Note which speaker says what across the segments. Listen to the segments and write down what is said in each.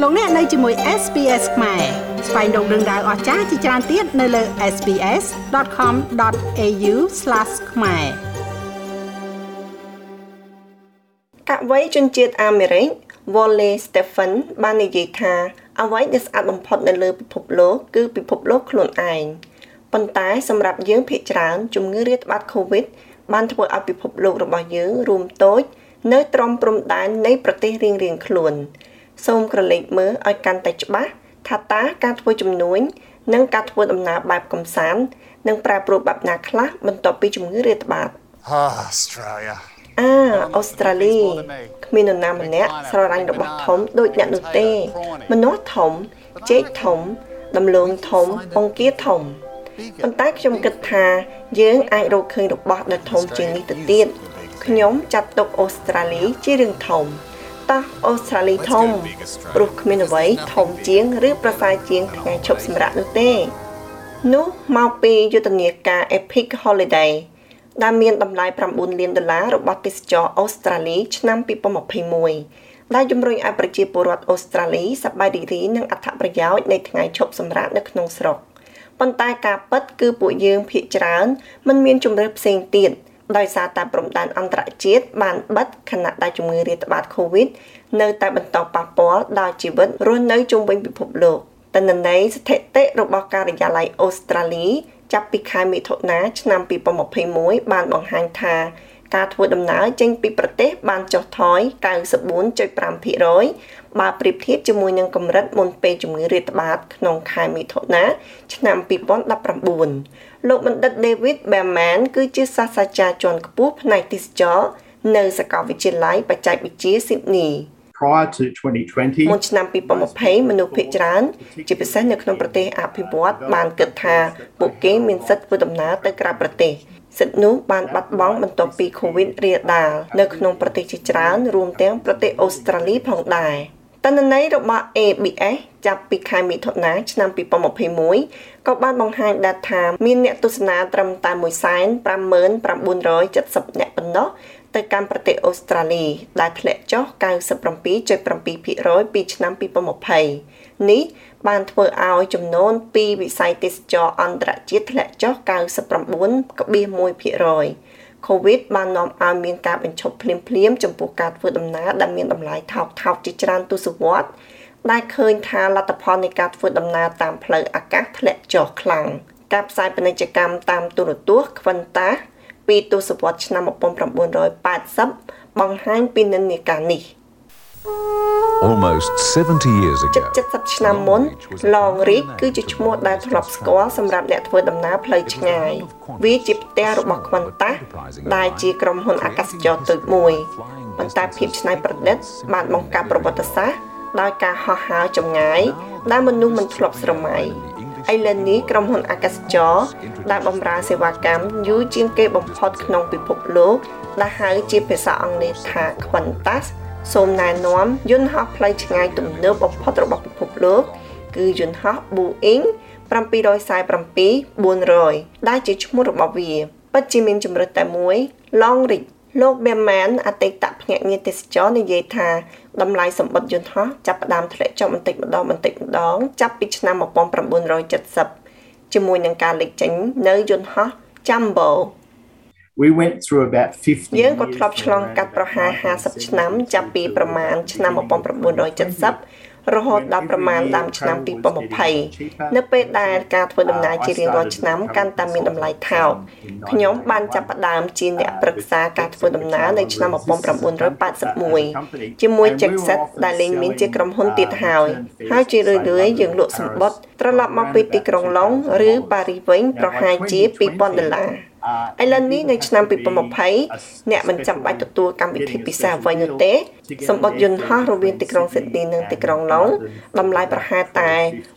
Speaker 1: លោកអ្នកនៅជាមួយ SPS ខ្មែរស្វែងរកដឹងដៅអស្ចារ្យជាច្រើនទៀតនៅលើ sps.com.au/ ខ្មែរកវីជនជាតិអាមេរិក Wally Stephen បាននិយាយថាអ្វីដែលស្អាតបំផុតនៅលើពិភពលោកគឺពិភពលោកខ្លួនឯងប៉ុន្តែសម្រាប់យើងភាគច្រើនជំងឺរាតត្បាត COVID បានធ្វើឲ្យពិភពលោករបស់យើងរួមតូចនៅត្រង់ព្រំដែននៃប្រទេសរៀងៗខ្លួនសូមក្រឡេកមើលឲ្យកាន់តែច្បាស់ថាតើការធ្វើជំនួញនិងការធ្វើដំណើរបែបកម្សាន្តនឹងប្រែប្រួលបែបណាខ្លះបន្ទាប់ពីជំងឺរាតត្បាតអូស្ត្រាលីគ្មាននរណាម្នាក់ស្រឡាញ់របស់ធំដូចអ្នកនោះទេម្នាស់ធំចេកធំដំឡូងធំបង្គាធំប៉ុន្តែខ្ញុំគិតថាយើងអាចរកឃើញរបស់ដែលធំជាងនេះទៅទៀតខ្ញុំចាត់ទុកអូស្ត្រាលីជារឿងធំតោះអូស្ត្រាលីធំព្រោះគ្មានអ្វីធំជាងឬប្រសើរជាងថ្ងៃឈប់សម្រាកនោះទេនោះមកពីយុទ្ធនាការ Epic Holiday ដែលមានតម្លៃ$9 លានរបស់ទេសចរអូស្ត្រាលីឆ្នាំ2021ដែលជំរុញឲ្យប្រជាពលរដ្ឋអូស្ត្រាលីសប្បាយរីករាយនឹងអត្ថប្រយោជន៍នៃថ្ងៃឈប់សម្រាកនៅក្នុងស្រុកប៉ុន្តែការពិតគឺពួកយើងភាគច្រើនមិនមានជម្រើសផ្សេងទៀតដោយសារតែព្រំដែនអន្តរជាតិបានបិទខណៈដែលជំងឺរាតត្បាត COVID នៅតែបន្តប៉ះពាល់ដល់ជីវិតរស់នៅជុំវិញពិភពលោកទិន្នន័យស្ថិតិរបស់ការិយាល័យអូស្ត្រាលីចាប់ពីខែមិថុនាឆ្នាំ2021បានបង្ហាញថាការធ្វើដំណើរចេញពីប្រទេសបានចុះថយ 94.5% បើប្រៀបធៀបជាមួយនឹងកម្រិតមុនពេលជំងឺរាតត្បាតក្នុងខែមិថុនាឆ្នាំ2019លោកបណ្ឌិត David Bearman គឺជាសាស្ត្រាចារ្យជាន់ខ្ពស់ផ្នែកទេសចរណ៍នៅសាកលវិទ្យាល័យបច្ចេកវិទ្យា Sydney
Speaker 2: Prior to 2020
Speaker 1: មុនឆ្នាំ2020មនុស្សភាគច្រើនជាពិសេសនៅក្នុងប្រទេសអភិវឌ្ឍន៍បានគិតថាពួកគេមានសិទ្ធិធ្វើដំណើរទៅក្រៅប្រទេសសិទ្ធិនោះបានបាត់បង់បន្ទាប់ពី COVID រាលដាលនៅក្នុងប្រទេសជាច្រើនរួមទាំងប្រទេសអូស្ត្រាលីផងដែរទិន្នន័យរបស់ ABS ចាប់ពីខែមិថុនាឆ្នាំ2021ក៏បានបង្ហាញដែរថាមានអ្នកទស្សនាត្រឹមតែ 159,970 អ្នកប៉ុណ្ណោះទៅកាន់ប្រទេសអូស្ត្រាលីដែលធ្លាក់ចុះ 97.7% ពីឆ្នាំ2020នេះបានធ្វើឲ្យចំនួនពីវិស័យទេសចរអន្តរជាតិធ្លាក់ចុះ 99.1%COVID បាននាំឲ្យមានការបញ្ឈប់ភ្លាមចំពោះការធ្វើដំណើរដែលមានតម្លៃថោកជាច្រើនទសវត្សរ៍ដែលឃើញថាលទ្ធផលនៃការធ្វើដំណើរតាមផ្លូវអាកាសធ្លាក់ចុះខ្លាំងការផ្សាយពាណិជ្ជកម្មតាមទូរទស្សន៍ Qantas ពីទសវត្សរ៍ឆ្នាំ1980បង្ហាញពីនិន្នាការនេះ
Speaker 3: Almost 70 years ago
Speaker 1: 70 ឆ្នាំមុន Longreach គឺជាឈ្មោះដែលធ្លាប់ស្គាល់សម្រាប់អ្នកធ្វើដំណើរផ្លូវឆ្ងាយវាជាផ្ទះរបស់ Qantas ដែលជាក្រុមហ៊ុនអាកាសចរតូចមួយប៉ុន្តែភាពច្នៃប្រឌិតបានបង្កើតប្រវត្តិសាស្ត្រដោយការហោះហើរចម្ងាយដែលមនុស្សមិនធ្លាប់ស្រមៃឥឡូវនេះក្រុមហ៊ុនអាកាសចរដែលបម្រើសេវាកម្មយូរជាងគេបំផុតក្នុងពិភពលោកដែលហៅជាភាសាអង់គ្លេសថា Qantas សូមណែនាំយន្តហោះផ្លូវឆ្ងាយទំនើបបំផុតរបស់ពិភពលោកគឺយន្តហោះ Boeing 747-400 ដែលជាឈ្មោះរបស់វាពិតជាមានជម្រើសតែមួយ Longreach លោក Bearman អតីតភ្នាក់ងារទេសចរនិយាយថាតម្លៃសម្បត្តិយន្តហោះចាប់ផ្ដើមធ្លាក់ចុះបន្តិចម្ដងចាប់ពីឆ្នាំ1970ជាមួយនឹងការលេចចេញនៅយន្តហោះ Jumbo
Speaker 2: We went through about 50
Speaker 1: យើងក៏ធ្លាប់ឆ្លងកាត់ប្រហែល50ឆ្នាំចាប់ពីប្រមាណឆ្នាំ1970រហូតដល់ប្រមាណដើមឆ្នាំ2020នៅពេលដែលការធ្វើដំណើរជារៀងរាល់ឆ្នាំកាន់តែមានតម្លៃថោកខ្ញុំបានចាប់ផ្ដើមជាអ្នកប្រឹក្សាការធ្វើដំណើរនៅឆ្នាំ1981ជាមួយ Jackset ដែលលែងមានជាក្រុមហ៊ុនទៀតហើយជារឿយៗយើងលក់សម្បត្តិត្រឡប់មកពីទីក្រុងឡុងឬប៉ារីសវិញប្រហែលជា$2,000ឥឡូវនេះនៅឆ្នាំ2020អ្នកមិនចាំបាច់ទទួលកម្មវិធីពិសេសអ្វីនោះទេសម្បត្តិយន្តហោះរវាងទីក្រុង Sydney និងទីក្រុង Long តម្លៃប្រហែលតែ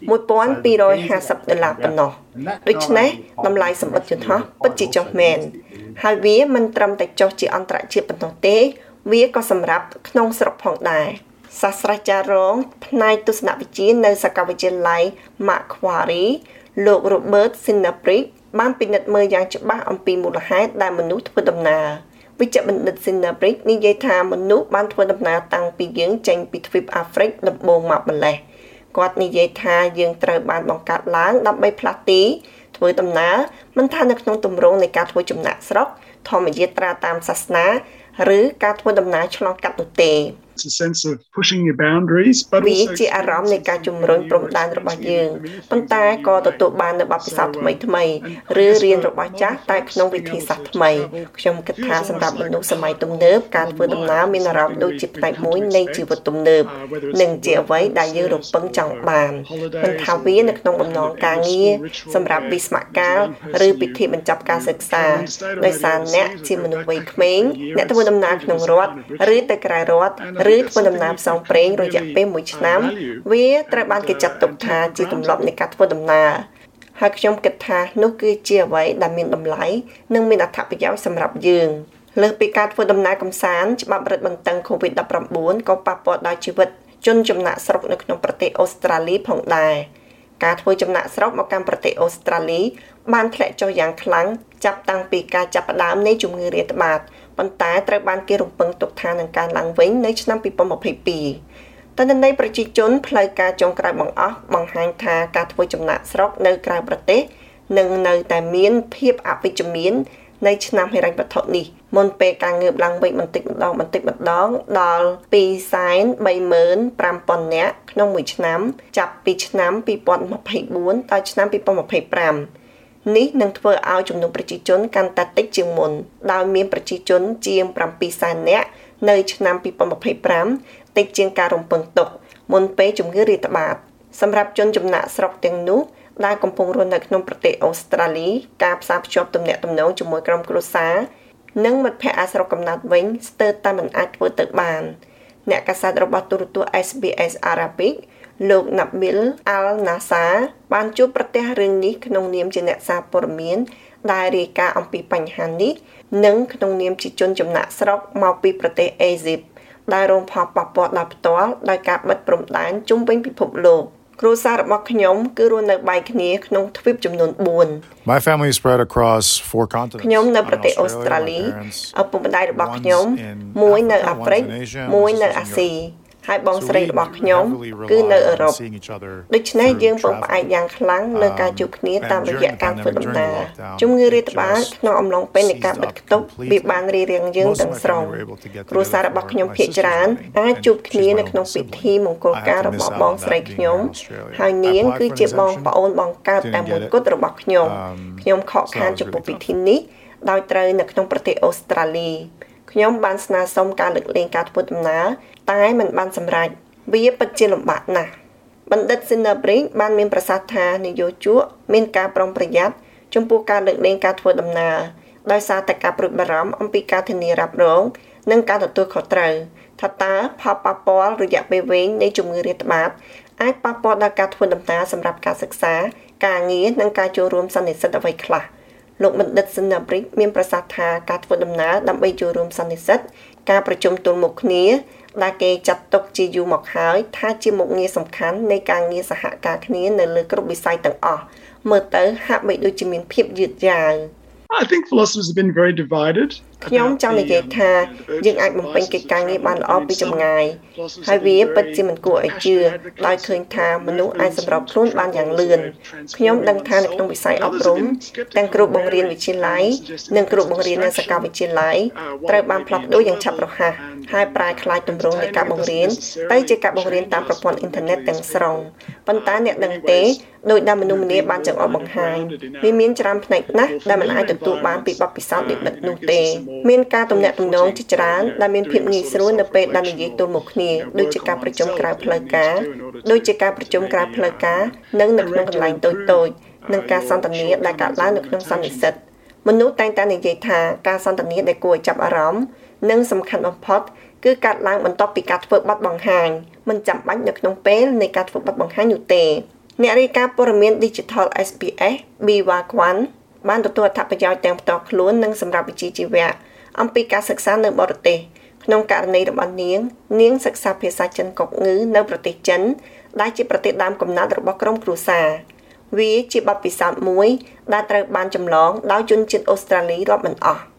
Speaker 1: $1,250ប៉ុណ្ណោះដូច្នេះតម្លៃសម្បត្តិយន្តហោះពិតជាចុះមែនហើយវាមិនត្រឹមតែចុះជាអន្តរជាតិប៉ុណ្ណោះទេវាក៏សម្រាប់ក្នុងស្រុកផងដែរសាស្ត្រាចារ្យរងផ្នែកទស្សនវិជ្ជានៅសាកលវិទ្យាល័យ Macquarie លោក Robert Sinnerbrick បានពិនិត្យមើលយ៉ាងច្បាស់អំពីមូលហេតុដែលមនុស្សធ្វើដំណើរវិជ្ជបណ្ឌិត Sinabrik និយាយថាមនុស្សបានធ្វើដំណើរតាំងពីយើងចេញពីទ្វីបអាហ្វ្រិកដំបូងមកម្លេះគាត់និយាយថាយើងត្រូវបានបង្កើតឡើងដើម្បីផ្លាស់ទីធ្វើដំណើរមិនថានៅក្នុងទម្រង់នៃការធ្វើចំណាក់ស្រុកធម្មយាត្រាតាមសាសនាឬការធ្វើដំណើរឆ្លងកាត់នោះទេ
Speaker 3: It's a sense of pushing your boundaries but
Speaker 1: វាជាអារម្មណ៍នៃការជំរុញព្រំដែនរបស់យើងប៉ុន្តែក៏ទទួលបាននូវបទពិសោធន៍ថ្មីៗឬរៀនរបស់ចាស់តែក្នុងវិធីសាស្ត្រថ្មីខ្ញុំគិតថាសម្រាប់មនុស្សសម័យទំនើបការធ្វើដំណើរមានអារម្មណ៍ដូចជាផ្នែកមួយនៃជីវិតទំនើបនិងជាអ្វីដែលយើងរំពឹងចង់បានមិនថាវានៅក្នុងបំណងការងារសម្រាប់វិស្មកាលឬពិធីបញ្ចប់ការសិក្សាដោយសារអ្នកជាមនុស្សវ័យក្មេងអ្នកធ្វើដំណើរក្នុងរដ្ឋឬទៅក្រៅរដ្ឋឬធ្វើដំណើរផ្សងព្រេងរយៈពេល1ឆ្នាំវាត្រូវបានគេចាត់ទុកថាជាទម្លាប់នៃការធ្វើដំណើរហើយខ្ញុំគិតថានោះគឺជាអ្វីដែលមានតម្លៃនិងមានអត្ថប្រយោជន៍សម្រាប់យើងលើសពីការធ្វើដំណើរកម្សាន្តច្បាប់រឹតបន្តឹង COVID-19 ក៏ប៉ះពាល់ដល់ជីវិតជនចំណាក់ស្រុកនៅក្នុងប្រទេសអូស្ត្រាលីផងដែរការធ្វើចំណាក់ស្រុកមកកាន់ប្រទេសអូស្ត្រាលីបានធ្លាក់ចុះយ៉ាងខ្លាំងចាប់តាំងពីការចាប់ផ្ដើមនៃជំងឺរាតត្បាតប៉ុន្តែត្រូវបានគេរំពឹងទុកថានឹងកើនឡើងវិញនៅឆ្នាំ2022ទិន្នន័យប្រជាជនផ្លូវការចុងក្រោយបង្អស់បង្ហាញថាការធ្វើចំណាកស្រុកនៅក្រៅប្រទេសនឹងនៅតែមានភាពអវិជ្ជមាននៅឆ្នាំហិរញ្ញវត្ថុនេះមុនពេលការងើបឡើងវិញបន្តិចម្ដងដល់ 235,000 នាក់ក្នុងមួយឆ្នាំចាប់ពីឆ្នាំ2024ដល់ឆ្នាំ2025នេះនឹងធ្វើឲ្យចំនួនប្រជាជនកាន់តែតិចជាងមុនដោយមានប្រជាជនជាង 700,000 នាក់នៅឆ្នាំ2025តិចជាងការរំពឹងទុកមុនពេលជំងឺរាតត្បាតសម្រាប់ជនចំណាក់ស្រុកទាំងនោះដែលកំពុងរស់នៅក្នុងប្រទេសអូស្ត្រាលីការផ្សារភ្ជាប់ទំនាក់ទំនងជាមួយក្រុមគ្រួសារនិងមិត្តភ័ក្តិអាស្រុកកំណើតវិញស្ទើរតែមិនអាចធ្វើទៅបានអ្នកកាសែតរបស់ទូរទស្សន៍ SBS Arabic លោក Nabil Al-Nassar បានជួបប្រទះរឿងនេះក្នុងនាមជាអ្នកសារព័ត៌មានដែលរាយការណ៍អំពីបញ្ហានេះនិងក្នុងនាមជាជនចំណាក់ស្រុកមកពីប្រទេសអេស៊ីបដែលរងផលប៉ះពាល់ដោយផ្ទាល់ដោយការបិទព្រំដែនជុំវិញពិភពលោកគ្រួសាររបស់ខ្ញុំគឺរស់នៅបែកគ្នាក្នុងទ្វីបចំនួន4
Speaker 4: My family is spread across 4 continents
Speaker 1: ខ្ញុំនៅប្រទេសអូស្ត្រាលីឪពុកម្ដាយរបស់ខ្ញុំមួយនៅអាហ្វ្រិកមួយនៅអាស៊ីហើយបងស្រីរបស់ខ្ញុំគឺនៅអឺរ៉ុបដូច្នេះយើងពឹងផ្អែកយ៉ាងខ្លាំងលើការជួបគ្នាតាមរយៈការធ្វើដំណើរជំងឺរាតត្បាតក្នុងអំឡុងពេលនៃការបិទគប់វាបានរារាំងយើងទាំងស្រុងគ្រួសាររបស់ខ្ញុំភាគច្រើនអាចជួបគ្នានៅក្នុងពិធីមង្គលការរបស់បងស្រីខ្ញុំហើយនាងគឺជាបងប្អូនបង្កើតតែមួយគត់របស់ខ្ញុំខកខានចំពោះពិធីនេះដោយត្រូវនៅក្នុងប្រទេសអូស្ត្រាលីខ្ញុំបានស្នើសុំការលើកលែងការធ្វើដំណើរតែមិនបានសម្រេចវាពិតជាលំបាកណាស់បណ្ឌិត Sinabrik បានមានប្រសាសន៍ថានយោជកមានការប្រុងប្រយ័ត្នចំពោះការលើកលែងការធ្វើដំណើរដោយសារតែការព្រួយបារម្ភអំពីការធានារ៉ាប់រងនិងការទទួលខុសត្រូវថាតើផលប៉ះពាល់រយៈពេលវែងនៃជំងឺរាតត្បាតអាចប៉ះពាល់ដល់ការធ្វើដំណើរសម្រាប់ការសិក្សាការងារនិងការចូលរួមសន្និសីទអ្វីខ្លះលោកបណ្ឌិត Sinabrik មានប្រសាសន៍ថាការធ្វើដំណើរដើម្បីចូលរួមសន្និសីទការប្រជុំទល់មុខគ្នាដែលគេចាត់ទុកជាយូរមកហើយថាជាមុខងារសំខាន់នៃការងារសហការគ្នានៅលើគ្រប់វិស័យទាំងអស់មើលទៅហាក់បីដូចជាមានភាពយឺតយ៉ាវ
Speaker 3: I think philosophers have been very divided
Speaker 1: ខ្ញុំចង់និយាយថាយើងអាចបំពេញកិច្ចការងារបានល្អពីចម្ងាយហើយវាពិតជាមិនគួរឲ្យជឿដោយឃើញថាមនុស្សអាចសម្របខ្លួនបានយ៉ាងលឿនខ្ញុំដឹងថានៅក្នុងវិស័យអប់រំទាំងគ្រូបង្រៀនវិទ្យាល័យនិងគ្រូបង្រៀននៅសាកលវិទ្យាល័យត្រូវបានផ្លាស់ប្ដូរយ៉ាងឆាប់រហ័សហើយប្រែក្លាយទម្រង់នៃការបង្រៀនទៅជាការបង្រៀនតាមប្រព័ន្ធអ៊ីនធឺណិតទាំងស្រុងប៉ុន្តែអ្នកដឹងទេដោយដែលមនុស្សម្នាបានចង្អុលបង្ហាញវាមានច្រើនផ្នែកណាស់ដែលមិនអាចទទួលបានពីបទពិសោធន៍និម្មិតនោះទេមានការទំនាក់ទំនងជាច្រើនដែលមានភាពងាយស្រួលនៅពេលដែលនិយាយទល់មុខគ្នាដូចជាការប្រជុំក្រៅផ្លូវការនិងនៅក្នុងកន្លែងតូចៗនិងការសន្ទនាដែលកើតឡើងនៅក្នុងសន្និសីទមនុស្សតែងតែនិយាយថាការសន្ទនាដែលគួរឲ្យចាប់អារម្មណ៍និងសំខាន់បំផុតគឺកើតឡើងបន្ទាប់ពីការធ្វើបទបង្ហាញមិនចាំបាច់នៅក្នុងពេលនៃការធ្វើបទបង្ហាញនោះទេអ្នករាយការណ៍ព័ត៌មាន Digital SBS Biwa Kwan បានទទួលអត្ថប្រយោជន៍ទាំងផ្ទាល់ខ្លួននិងសម្រាប់វិជ្ជាជីវៈអំពីការសិក្សានៅបរទេសក្នុងករណីរបស់នាងសិក្សាភាសាចិនកុកងឺនៅប្រទេសចិនដែលជាប្រទេសដើមកំណើតរបស់ក្រុមគ្រួសារវាជាបទពិសោធន៍មួយដែលត្រូវបានចម្លងដោយជនជាតិអូស្ត្រាលីរាប់មិនអស់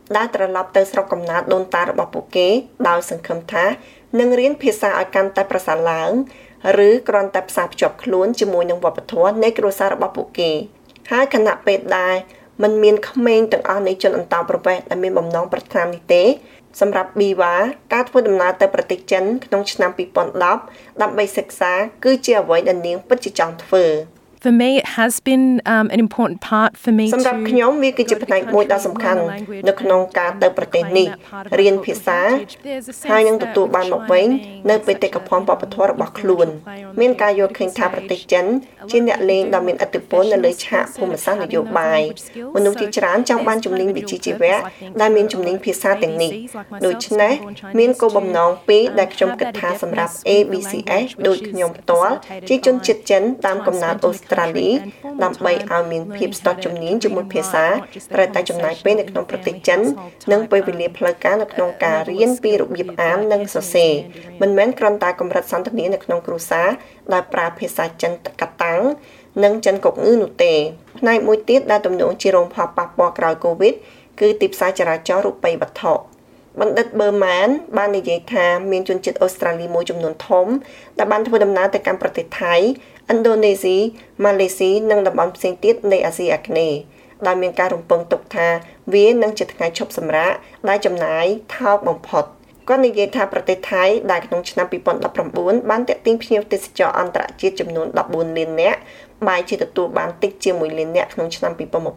Speaker 1: ដែលត្រឡប់ទៅស្រុកកំណើតដូនតារបស់ពួកគេដោយសង្ឃឹមថានឹងរៀនភាសាឲ្យកាន់តែប្រសើរឡើងឬគ្រាន់តែផ្សារភ្ជាប់ខ្លួនជាមួយនឹងវប្បធម៌នៃគ្រួសាររបស់ពួកគេហើយគណៈពេលដែរมันមានក្មេងទាំងអស់នៃជនអន្តោប្រវេសន៍ដែលមានបំណងប្រាថ្នានេះទេសម្រាប់ប៊ីវ៉ាការធ្វើដំណើរទៅប្រទេសចិនក្នុងឆ្នាំ2010ដើម្បីសិក្សាគឺជាអ្វីដែលនាងពិតជាចង់ធ្វើ
Speaker 5: For me, it has been an important part for me
Speaker 1: សម្រាប់ខ្ញុំវាគឺជាផ្នែកមួយដ៏សំខាន់នៅក្នុងការទៅប្រទេសនេះរៀនភាសាហើយនឹងទទួលបានមកវិញនៅបេតិកភណ្ឌវប្បធម៌របស់ខ្លួនមានការយល់ឃើញថាប្រទេសចិនជាអ្នកលេងដ៏មានឥទ្ធិពលនៅលើឆាកភូមិសាស្ត្រនយោបាយមនុស្សជាច្រើនចង់បានជំនាញវិជ្ជាជីវៈដែលមានជំនាញភាសាទាំងនេះដូច្នេះមានគោលបំណងពីរដែលខ្ញុំគិតថាសម្រាប់ ABCS ដូចខ្ញុំផ្ទាល់ជាជនជាតិចិនតាមកំណើតអូស្ត្រាលីដើម្បីឲ្យមានភាពស្ទាត់ជំនាញជាមួយភាសាត្រូវតែចំណាយពេលនៅក្នុងប្រទេសចិននិងពេលវេលាផ្លូវការនៅក្នុងការរៀនពីរបៀបអាននិងសរសេរមិនមែនគ្រាន់តែកម្រិតសន្ទនានៅក្នុងគ្រួសារដែលប្រើភាសាចិនកតាំងនិងចិនកុកងឺនោះទេផ្នែកមួយទៀតដែលទំនងជារងផលប៉ះពាល់ក្រោយ COVID គឺទីផ្សារចរាចរណ៍រូបិយវត្ថុបណ្ឌិត Berman បាននិយាយថាមានជនជាតិអូស្ត្រាលីមួយចំនួនធំដែលបានធ្វើដំណើរទៅកាន់ប្រទេសថៃឥណ្ឌូនេស៊ីម៉ាឡេស៊ីនិងតំបន់ផ្សេងទៀតនៃអាស៊ីអាគ្នេយ៍ដែលមានការរំពឹងទុកថាវានឹងជាថ្ងៃឈប់សម្រាកដែលចំណាយថោកបំផុតគាត់និយាយថាប្រទេសថៃដែលក្នុងឆ្នាំ2019បានទាក់ទាញភ្ញៀវទេសចរអន្តរជាតិចំនួន14លាននាក់បែរជាទទួលបានតិចជា1លាននាក់ក្នុងឆ្នាំ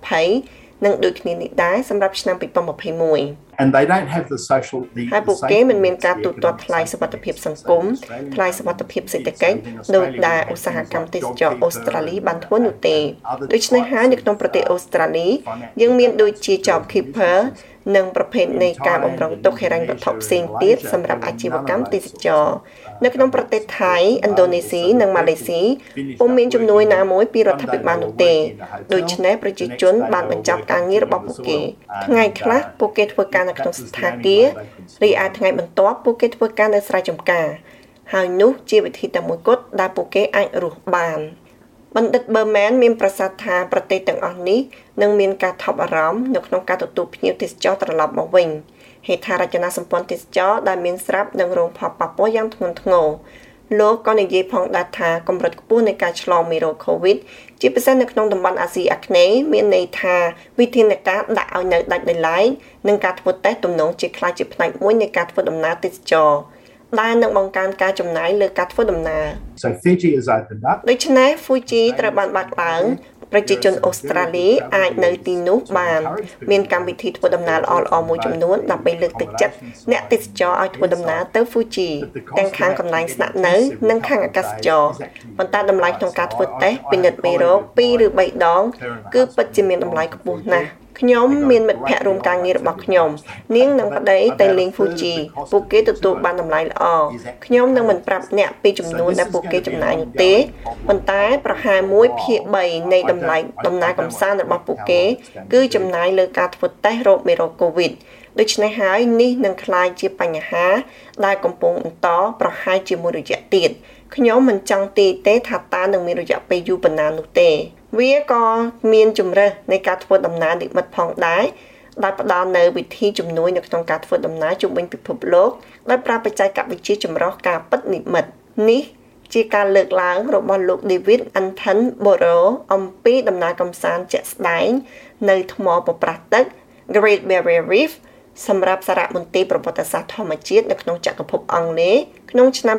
Speaker 1: 2020និងដូចគ្នានេះដែរសម្រាប់ឆ្នាំ2021
Speaker 2: And they don't have the social
Speaker 1: ហើយពួកគេមិនមានការទូទាត់ថ្លៃសុវត្ថិភាពសង្គមថ្លៃសុវត្ថិភាពសេដ្ឋកិច្ចដោយដែលឧស្សាហកម្មទេសចរអូស្ត្រាលីបានធ្វើនោះទេដូច្នេះហើយនៅក្នុងប្រទេសអូស្ត្រាលីយើងមានដូចជា JobKeeper និងប្រភេទនៃការបម្រុងទុកហិរញ្ញវត្ថុផ្សេងទៀតសម្រាប់អាជីវកម្មទេសចរនៅក្នុងប្រទេសថៃឥណ្ឌូនេស៊ីនិងម៉ាឡេស៊ីពុំមានជំនួយណាមួយពីរដ្ឋាភិបាលនោះទេដូច្នេះប្រជាជនបានបញ្ចប់ការងាររបស់ពួកគេថ្ងៃខ្លះពួកគេធ្វើការនៅក្នុងស្ថានភាពរីឯថ្ងៃបន្ទាប់ពួកគេធ្វើការនៅស្រែចម្ការហើយនោះជាវិធីតែមួយគត់ដែលពួកគេអាចរស់បានបណ្ឌិត Berman មានប្រសាសន៍ថាប្រទេសទាំងអស់នេះនឹងមានការថប់បារម្ភនៅក្នុងការទទួលភ្ញៀវទេសចរត្រឡប់មកវិញហេដ្ឋារចនាសម្ព័ន្ធទេសចរដែលមានស្រាប់នឹងរងផលប៉ះពាល់យ៉ាងធ្ងន់ធ្ងរលោកក៏និយាយផងដែរថាកម្រិតខ្ពស់នៃការឆ្លងមេរោគ COVID ជាពិសេសនៅក្នុងតំបន់អាស៊ីអាគ្នេយ៍មានន័យថាវិធានការដាក់ឲ្យនៅដាច់ដោយឡែកនិងការធ្វើតេស្តទំនងជាខ្លាចជាផ្នែកមួយនៃការធ្វើដំណើរទេសចរដែលនឹងបង្កើនការចំណាយលើការធ្វើដំណើរ
Speaker 2: So Fiji is opened up
Speaker 1: ដូច្នេះ Fuji ត្រូវបានបើកឡើងប្រជាជនអូស្ត្រាលីអាចនៅទីនោះបានមានកម្មវិធីធ្វើដំណើរល្អៗមួយចំនួនដើម្បីលើកទឹកចិត្តអ្នកទេសចរឲ្យធ្វើដំណើរទៅ Fuji ទាំងខាងកន្លែងស្នាក់នៅនិងខាងអាកាសចរប៉ុន្តែតម្លៃក្នុងការធ្វើតេស្តពិនិត្យមេរោគ2ឬ3ដងគឺពិតជាមានតម្លៃខ្ពស់ណាស់ខ្ញុំមានមិត្តភ័ក្តិរួមការងាររបស់ខ្ញុំនាងនិងប្តីទៅលេង Fuji ពួកគេទទួលបានតម្លៃល្អខ្ញុំនឹងមិនប្រាប់អ្នកពីចំនួនដែលពួកគេចំណាយនោះទេប៉ុន្តែប្រហែល 1/3 នៃតម្លៃដំណើរកម្សាន្តរបស់ពួកគេគឺចំណាយលើការធ្វើតេស្តរោគមេរោគ COVID ដូច្នេះហើយនេះនឹងក្លាយជាបញ្ហាដែលកំពុងបន្តប្រហែលជាមួយរយៈទៀតខ្ញុំមិនចង់ទាយទេថាតើនឹងមានរយៈពេលយូរប៉ុណ្ណានោះទេវាក៏មានជំរើសនៃការធ្វើដំណើរនិម្មិតផងដែរដែលផ្ដល់នូវវិធីជំនួយនៅក្នុងការធ្វើដំណើរជុំវិញពិភពលោកដោយប្រើបច្ចេកវិទ្យាចម្រុះការពិតនិម្មិតនេះជាការលើកឡើងរបស់លោក David Attenborough អំពីដំណើរកម្សាន្តជាក់ស្ដែងនៅថ្មប្រប្រាស់ទឹក Great Barrier Reef សម្រាប់សារមន្ទីរប្រវត្តិសាស្ត្រធម្មជាតិនៅក្នុងចក្រភពអង់គ្លេសក្នុងឆ្នាំ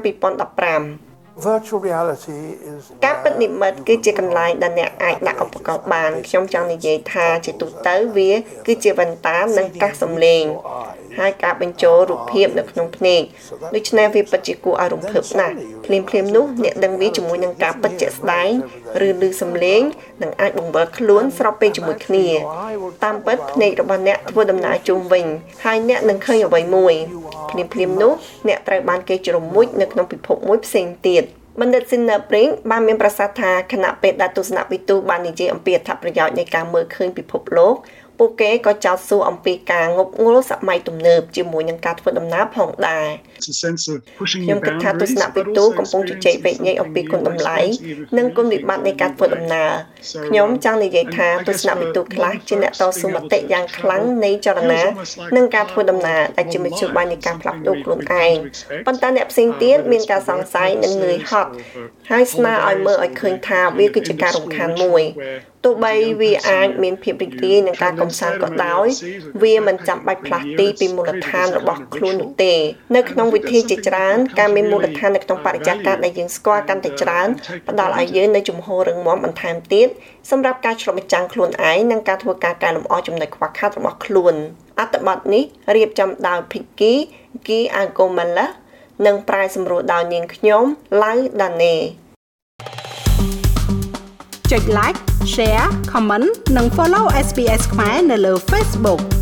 Speaker 1: 2015
Speaker 6: Virtual reality is
Speaker 1: ការពិតនិម្មិតគឺជាកន្លែងដែលអ្នកអាចដាក់ឧបករណ៍បានខ្ញុំចង់និយាយថាជាទូទៅវាគឺជាវ៉ែនតានិងកាសសំឡេងហើយការបញ្ចូលរូបភាពនៅក្នុងភ្នែកដូច្នេះវាពិតជាគួរឲ្យរំភើបណាស់ភ្លាមៗនោះអ្នកដឹងវាជាមួយនឹងការពិតជាក់ស្ដែងឬឮសំឡេងនឹងអាចបង្វិលខ្លួនស្របពេលជាមួយគ្នាតាមពិតភ្នែករបស់អ្នកធ្វើដំណើរជុំវិញហើយអ្នកនឹងឃើញអ្វីមួយភ្លាមៗនោះអ្នកត្រូវបានគេជ្រមុជនៅក្នុងពិភពមួយផ្សេងទៀតបណ្ឌិត Sinner Brink បានមានប្រសាសន៍ថាគណៈពេលដែលទស្សនវិទូបាននិយាយអំពីអត្ថប្រយោជន៍នៃការមើលឃើញពិភពលោកពួកគេក៏ចោទសួរអំពីការងប់ងល់សម័យទំនើបជាមួយនឹងការធ្វើដំណើរផងដែរ
Speaker 3: It's a sense of pushing
Speaker 1: ខ្ញុំ
Speaker 3: your
Speaker 1: គិតថាទ
Speaker 3: boundaries,
Speaker 1: ស្សនៈពី
Speaker 3: but
Speaker 1: ទូ
Speaker 3: also
Speaker 1: កំពុងជជែកវែកញែកអំពីគុណតម្លៃនិងគុណវិបត្តិនៃការធ្វើដំណើរខ្ញុំចង់និយាយថាទស្សនៈពីទូខ្លះជាអ្នកតស៊ូមតិយ៉ាងខ្លាំងនៃចលនានិងការធ្វើដំណើរដែលជាមធ្យោបាយនៃការផ្លាស់ប្ដូរខ្លួនឯងប៉ុន្តែអ្នកផ្សេងទៀតមានការសង្ស័យនិងនឿយហត់ហើយស្នើឲ្យមើលឲ្យឃើញថាវាគឺជាការរំខានមួយទោះបីវាអាចមានភាពរីករាយនឹងការកំសាន្តក៏ដោយវាមិនចាំបាច់ផ្លាស់ទីពីមូលដ្ឋានរបស់ខ្លួននោះទេនៅក្នុងវិធីជាច្រើនការមានមូលដ្ឋាននៅក្នុងបរិយាកាសដែលយើងស្គាល់កាន់តែច្រើនផ្ដល់ឲ្យយើងនូវជំហររឹងមាំបន្ថែមទៀតសម្រាប់ការឆ្លុះបញ្ចាំងខ្លួនឯងនិងការធ្វើការកែលម្អចំណុចខ្វះខាតរបស់ខ្លួនអត្ថបទនេះរៀបចំដោយ Vicky Agomala និងប្រែសម្រួលដោយនាងខ្ញុំ Lau Dane
Speaker 6: ចុច like share comment និង follow SBS ខ្មែរនៅលើ Facebook